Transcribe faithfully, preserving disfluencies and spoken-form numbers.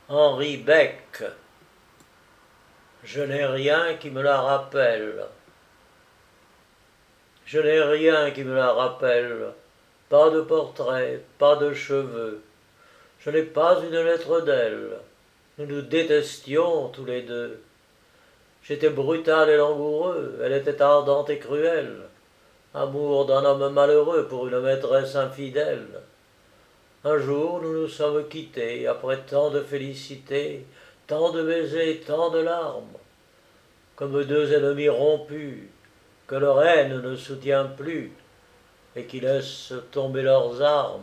Henri Beck. Je n'ai rien qui me la rappelle. Je n'ai rien qui me la rappelle. Pas de portrait, pas de cheveux. Je n'ai pas une lettre d'elle. Nous nous détestions tous les deux. J'étais brutal et langoureux, elle était ardente et cruelle. Amour d'un homme malheureux pour une maîtresse infidèle. Un jour nous nous sommes quittés, après tant de félicité, tant de baisers, tant de larmes, comme deux ennemis rompus, que leur haine ne soutient plus, et qui laissent tomber leurs armes.